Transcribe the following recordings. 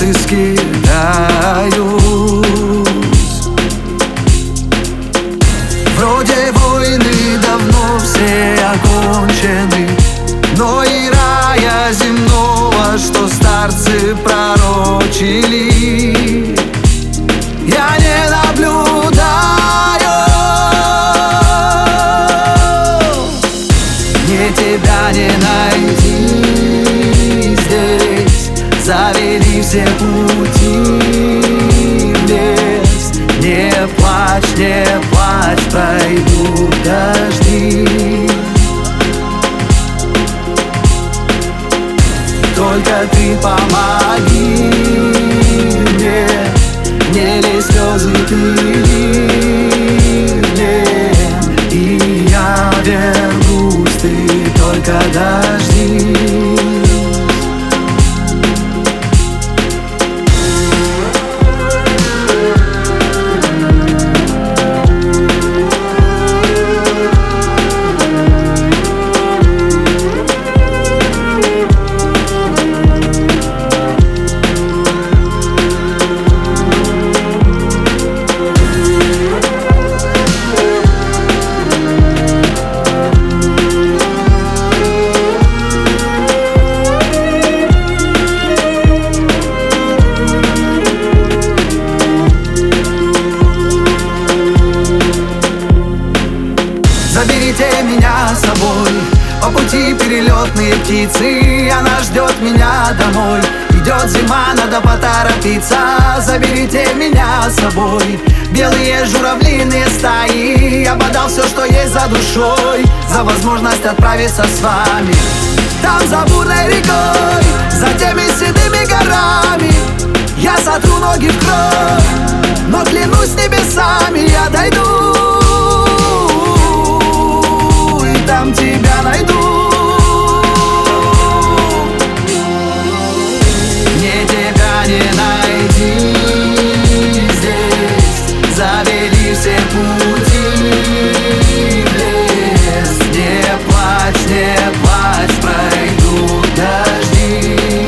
ты скитаюсь. Вроде войны давно все окончены, но и рая земного, что старцы пророчили, я не наблюдаю. Мне тебя не найти здесь, завели все пути в лес. Не плачь, пройдут дожди. Только ты помоги мне, не лей слезы мне, и я вернусь, ты только дождись. Заберите меня с собой, по пути перелетные птицы. Она ждет меня домой, идет зима, надо поторопиться. Заберите меня с собой, белые журавлиные стаи. Я подал все, что есть за душой, за возможность отправиться с вами. Там за бурной рекой, за теми седыми горами, я сотру ноги в кровь, но клянусь небесами, я дойду. Там тебя найду. Мне тебя не найти здесь, завели все пути в лес. Не плачь, пройдут дожди.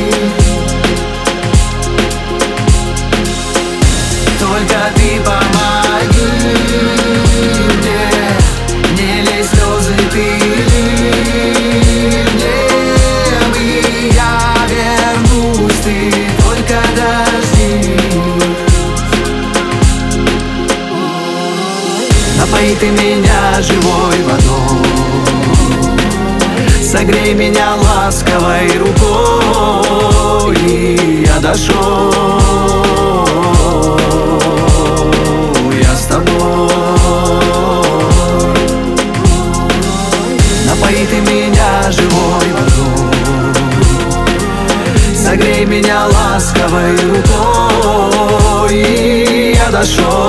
Только ты помоги мне, не лей слезы ты мне, и я вернусь, ты только дождись. Напои ты меня живой водой, согрей меня ласковой рукой, и я дошел, я с тобой. Напои ты меня живой водой, согрей меня ласковой рукой, и я дошел.